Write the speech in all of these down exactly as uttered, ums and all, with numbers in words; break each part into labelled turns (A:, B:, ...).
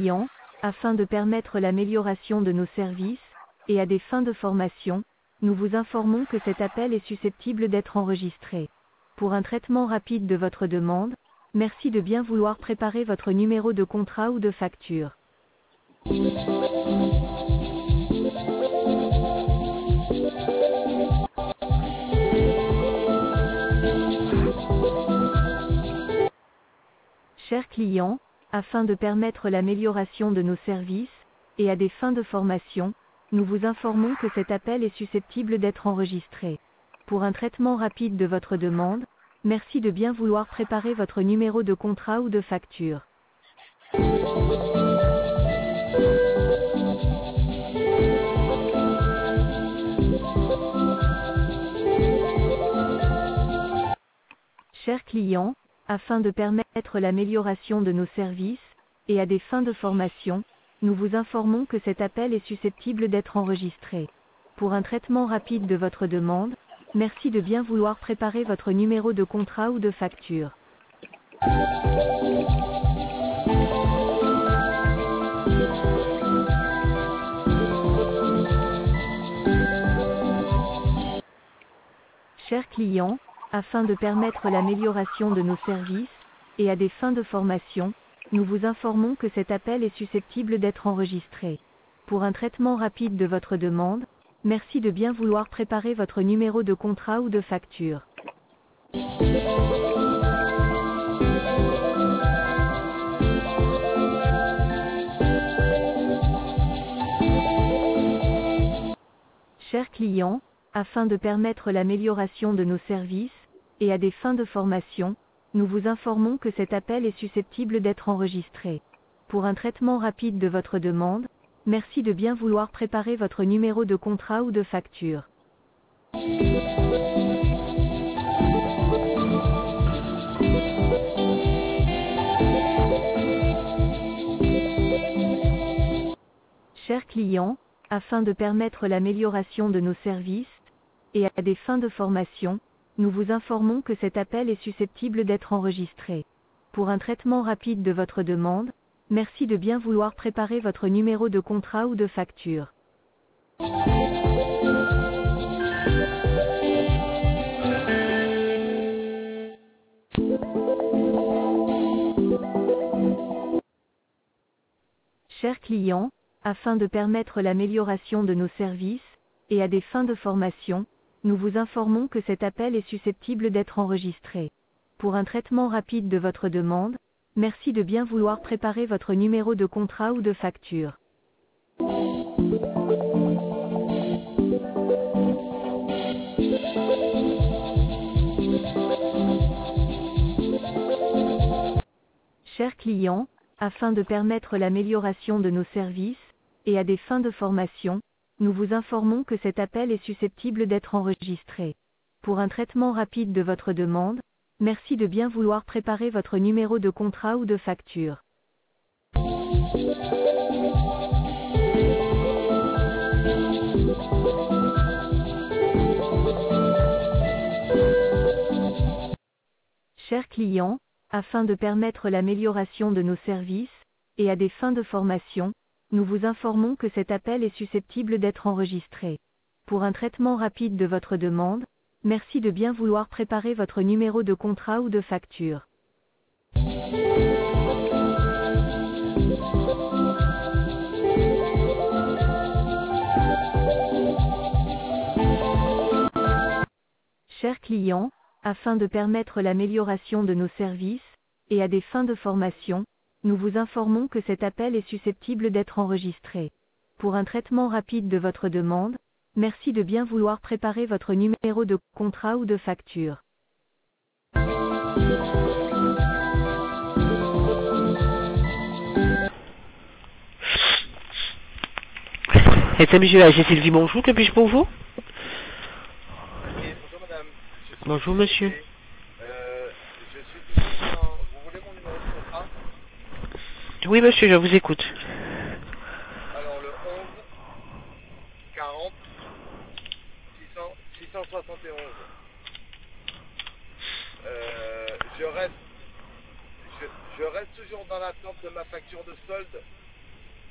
A: clients, afin de permettre l'amélioration de nos services, et à des fins de formation, nous vous informons que cet appel est susceptible d'être enregistré. Pour un traitement rapide de votre demande, merci de bien vouloir préparer votre numéro de contrat ou de facture. Chers clients, afin de permettre l'amélioration de nos services, et à des fins de formation, nous vous informons que cet appel est susceptible d'être enregistré. Pour un traitement rapide de votre demande, merci de bien vouloir préparer votre numéro de contrat ou de facture. Chers clients, afin de permettre l'amélioration de nos services, et à des fins de formation, nous vous informons que cet appel est susceptible d'être enregistré. Pour un traitement rapide de votre demande, merci de bien vouloir préparer votre numéro de contrat ou de facture. Chers clients, afin de permettre l'amélioration de nos services, et à des fins de formation, nous vous informons que cet appel est susceptible d'être enregistré. Pour un traitement rapide de votre demande, merci de bien vouloir préparer votre numéro de contrat ou de facture. Chers clients, afin de permettre l'amélioration de nos services, et à des fins de formation, nous vous informons que cet appel est susceptible d'être enregistré. Pour un traitement rapide de votre demande, merci de bien vouloir préparer votre numéro de contrat ou de facture. Chers clients, afin de permettre l'amélioration de nos services, et à des fins de formation, nous vous informons que cet appel est susceptible d'être enregistré. Pour un traitement rapide de votre demande, merci de bien vouloir préparer votre numéro de contrat ou de facture. Chers clients, afin de permettre l'amélioration de nos services, et à des fins de formation, nous vous informons que cet appel est susceptible d'être enregistré. Pour un traitement rapide de votre demande, merci de bien vouloir préparer votre numéro de contrat ou de facture. Chers clients, afin de permettre l'amélioration de nos services, et à des fins de formation, nous vous informons que cet appel est susceptible d'être enregistré. Pour un traitement rapide de votre demande, merci de bien vouloir préparer votre numéro de contrat ou de facture. Chers clients, afin de permettre l'amélioration de nos services, et à des fins de formation, nous vous informons que cet appel est susceptible d'être enregistré. Pour un traitement rapide de votre demande, merci de bien vouloir préparer votre numéro de contrat ou de facture. Chers clients, afin de permettre l'amélioration de nos services, et à des fins de formation, nous vous informons que cet appel est susceptible d'être enregistré. Pour un traitement rapide de votre demande, merci de bien vouloir préparer votre numéro de contrat ou de facture.
B: S M G A G Sylvie, bonjour, que puis-je pour vous?
C: Bonjour madame. Je suis
B: Bonjour monsieur.
C: Euh, je suis ici dans... Vous voulez mon numéro de contrat?
B: Oui monsieur, je vous écoute.
C: Alors le onze, quarante, six cent soixante et onze. Euh, je reste, je, je reste toujours dans l'attente de ma facture de solde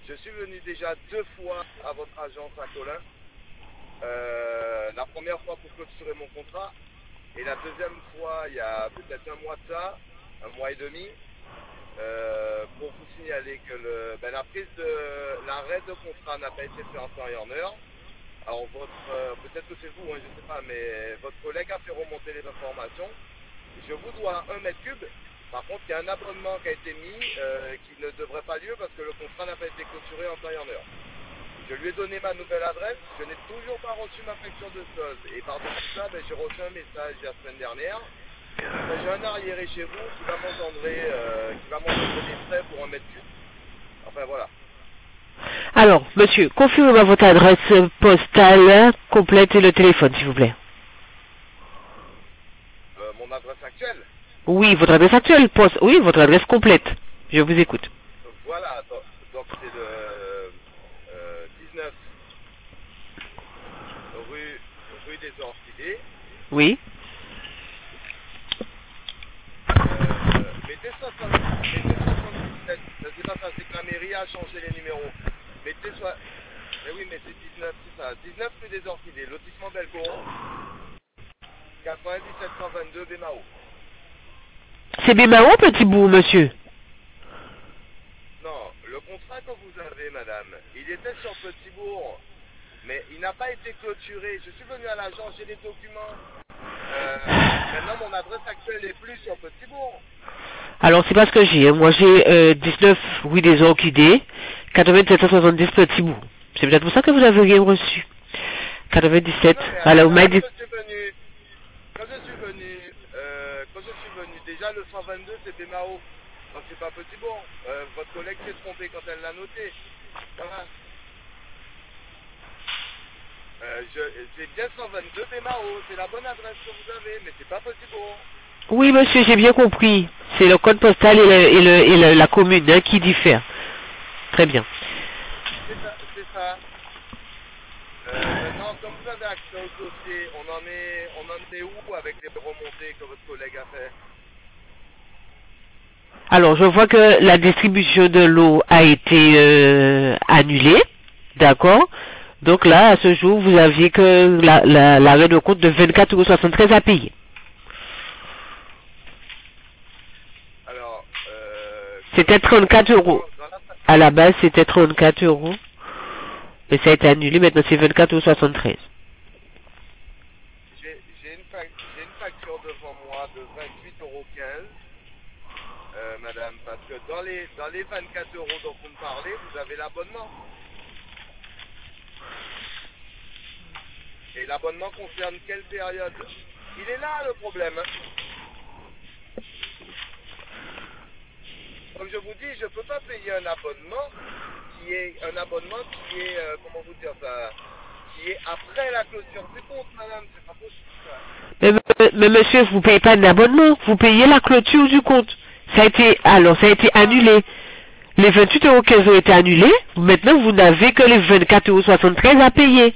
C: je suis venu déjà deux fois à votre agence à Colin. Euh, la première fois pour clôturer mon contrat et la deuxième fois il y a peut-être un mois de ça, un mois et demi, euh, pour vous signaler que le, ben, la prise de l'arrêt de contrat n'a pas été fait en temps et en heure. Alors votre, euh, peut-être que c'est vous, hein, je ne sais pas, mais votre collègue a fait remonter les informations. Je vous dois un mètre cube. Par contre, il y a un abonnement qui a été mis euh, qui ne devrait pas lieu parce que le contrat n'a pas été clôturé en temps et en heure. Je lui ai donné ma nouvelle adresse, je n'ai toujours pas reçu ma facture de solde. Et par-dessus ça, ben, j'ai reçu un message la semaine dernière. Ben, j'ai un arriéré chez vous qui va m'engendrer euh, qui va m'engendrer des frais pour un mètre cube. Enfin voilà.
B: Alors, monsieur, confirmez-moi votre adresse postale complète et le téléphone, s'il vous plaît.
C: Euh, mon adresse actuelle.
B: Oui, votre adresse actuelle, poste. Oui, votre adresse complète. Je vous écoute.
C: Donc, voilà, donc donc c'est le euh, dix-neuf rue, rue des Orchidées.
B: Oui.
C: Euh, mettez soixante, mettez soixante-dix-sept. C'est pas ça, c'est que la mairie a changé les numéros. Mettez soit. Mais oui, mais c'est dix-neuf, c'est ça. dix-neuf rue des Orchidées, lotissement Belcoron. quatre-vingt-dix-sept cent vingt-deux Bémao.
B: C'est Bémao, petit bout, monsieur.
C: Non, le contrat que vous avez, madame, il était sur Petit-Bourg, mais il n'a pas été clôturé. Je suis venu à l'agence, j'ai les documents. Euh, maintenant, mon adresse actuelle n'est plus sur Petit-Bourg.
B: Alors, c'est pas ce que j'ai. Hein. Moi, j'ai euh, dix-neuf rue des Orchidées, quatre-vingt-sept cent soixante-dix petit bout. C'est peut-être pour ça que vous avez rien reçu. quatre-vingt-dix-sept.
C: Non, mais
B: Alors, vous m'avez dit...
C: quand je suis venu, quand je suis venu, euh, quand je suis venu, déjà le cent vingt-deux c'est Bémao. Donc c'est pas Petit-Bourg. Euh, votre collègue s'est trompé quand elle l'a noté. Voilà. Euh, je, c'est bien cent vingt-deux Bémao, c'est la bonne adresse que vous avez, mais c'est pas Petit-Bourg.
B: Oui, monsieur, j'ai bien compris. C'est le code postal et, le, et, le, et le, la commune hein, qui diffèrent. Très bien.
C: C'est ça, c'est ça. Euh, maintenant, comme vous avez accès au dossier, on en est, on en est où avec les remontées que votre collègue a fait?
B: Alors, je vois que la distribution de l'eau a été euh, annulée. D'accord. Donc là, à ce jour, vous aviez que l'arrêt la, la, de compte de vingt-quatre euros soixante-treize à payer.
C: Alors, euh,
B: c'était trente-quatre euros. À la base, c'était trente-quatre euros. Mais ça a été annulé, maintenant c'est vingt-quatre euros soixante-treize.
C: J'ai une, une facture devant moi de vingt-huit euros quinze, euh, madame, parce que dans les, dans les vingt-quatre euros dont vous me parlez, vous avez l'abonnement. Et l'abonnement concerne quelle période? Il est là le problème. Comme je vous dis, je ne peux pas payer un abonnement qui est un abonnement qui est, euh, comment vous dire ça, qui est après la clôture du compte, madame, c'est pas possible ça.
B: Mais, mais monsieur, vous ne payez pas d'abonnement, vous payez la clôture du compte. Ça a été, alors, ça a été annulé. Les vingt-huit euros quinze ont été annulés, maintenant vous n'avez que les vingt-quatre euros soixante-treize à payer.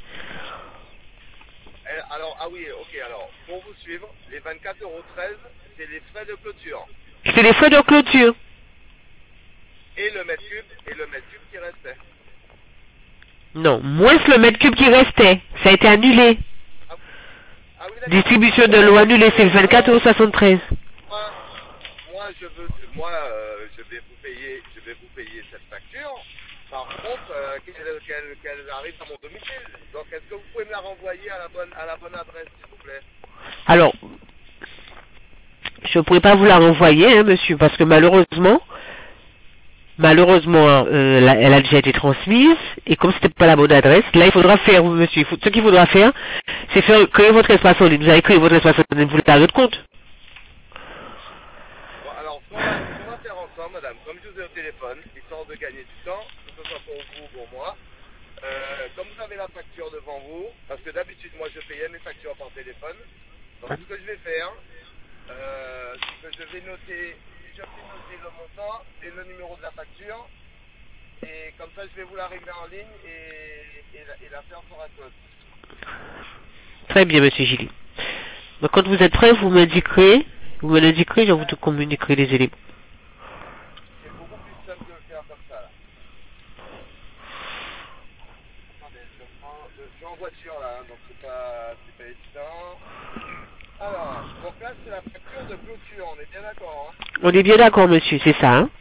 C: Alors, ah oui, ok, alors, pour vous suivre, les vingt-quatre euros treize, c'est les frais de clôture.
B: C'est les frais de clôture.
C: Et le mètre cube, et le mètre cube qui restait.
B: Non, moins le mètre cube qui restait. Ça a été annulé.
C: Ah, ah oui,
B: distribution de l'eau annulée, c'est vingt-quatre euros soixante-treize.
C: Moi, moi, je veux, moi, euh, je vais vous payer, je vais vous payer cette facture. Par contre, euh, qu'elle qu'elle, qu'elle arrive à mon domicile. Donc, est-ce que vous pouvez me la renvoyer à la bonne, à la bonne adresse, s'il vous plaît?
B: Alors, je ne pourrais pas vous la renvoyer, hein, monsieur, parce que malheureusement, malheureusement, euh, la, elle a déjà été transmise, et comme c'était pas la bonne adresse, là, il faudra faire, monsieur, il faut, ce qu'il faudra faire, c'est faire créer votre espace en ligne. Vous avez créé votre espace en ligne, vous l'avez à votre compte.
C: Bon, alors, ce qu'on va, ce qu'on va faire ensemble, madame, comme je vous ai au téléphone, histoire de gagner du temps, que ce soit pour vous ou pour moi, euh, comme vous avez la facture devant vous, parce que d'habitude, moi, je payais mes factures par téléphone, donc ce que je vais faire, euh, c'est que je vais noter, je vais noter le montant et le numéro de la facture, et comme ça, je vais vous la régler en ligne, et, et, et la faire sera close.
B: Très bien, monsieur Gilly. Donc, quand vous êtes prêt, vous m'indiquerez, vous me l'indiquerez, je vous communiquerai les éléments.
C: C'est beaucoup plus simple de le faire comme ça, là. en, je suis en voiture là, hein, donc c'est pas, c'est pas évident. Alors, donc là c'est la facture de clôture, on est bien d'accord, hein?
B: On est bien d'accord, monsieur, c'est ça, hein?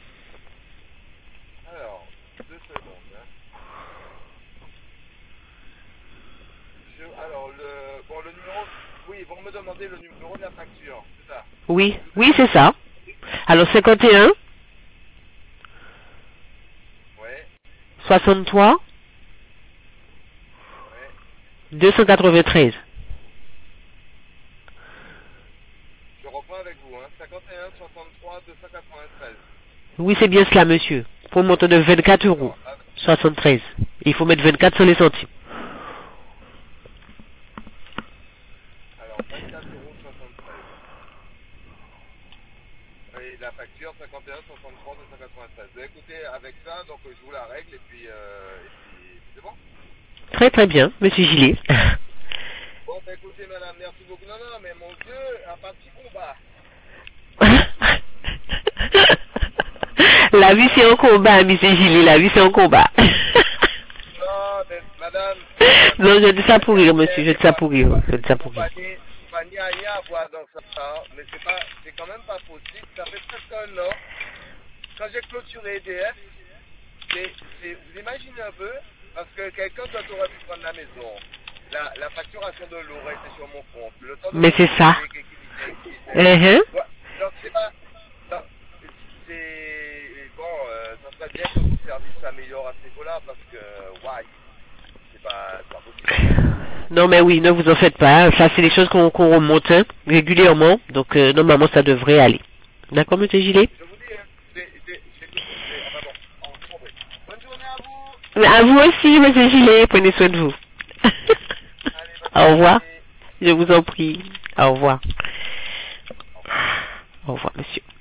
C: Alors, deux secondes. Hein. Je, alors, le, bon, le numéro, oui, vous me demandez le numéro de la facture, c'est ça?
B: Oui, oui, c'est ça. Alors, cinquante et un,
C: Ouais,
B: soixante-trois,
C: ouais.
B: deux cent quatre-vingt-treize.
C: Je reprends avec vous, hein. cinquante et un, soixante-trois, deux cent quatre-vingt-treize.
B: Oui, c'est bien cela, monsieur. Pour un montant de vingt-quatre euros,
C: Alors,
B: soixante-treize. Il faut mettre vingt-quatre sur les centimes.
C: alors vingt-quatre euros soixante-treize. Et la facture cinquante et un, soixante-trois, deux cent quatre-vingt-treize. Bah, écoutez, avec ça, donc je vous la règle et puis, euh, et puis c'est bon.
B: Très très bien, monsieur Gillet.
C: Bon, bah écoutez, madame, merci beaucoup. Non, non, mais mon Dieu, un petit combat.
B: La vie c'est un combat, monsieur Gillet, la vie c'est un combat.
C: Non, mais madame, madame
B: Non, je dis ça pour rire, monsieur, je dis ça pour rire, je dis ça pour rire.
C: Pas ni à ni à voir dans ça, hein, mais c'est pas, c'est quand même pas possible. Ça fait presque un an. Quand j'ai clôturé E D F, c'est, c'est, vous imaginez un peu, parce que quelqu'un quand aurait pu prendre la maison, la, la facturation de l'eau aurait été sur mon compte, le temps de
B: Mais c'est ça. Uh-huh.
C: Donc c'est pas, non, c'est bon, euh, ça serait bien que vos services s'améliorent à ce niveau-là, parce que, ouais, c'est pas, c'est pas possible.
B: Non mais oui, ne vous en faites pas. Ça c'est des choses qu'on qu'on remonte hein, régulièrement. Donc euh, normalement ça devrait aller. D'accord, monsieur Gillet?
C: Je vous dis, hein, c'est, c'est, c'est, c'est, enfin bon, en compris. Bonne journée à vous.
B: Mais à vous aussi, monsieur Gillet. Prenez soin de vous.
C: Allez, bonne
B: Au revoir.
C: journée.
B: Je vous en prie. Au revoir. Au revoir, monsieur.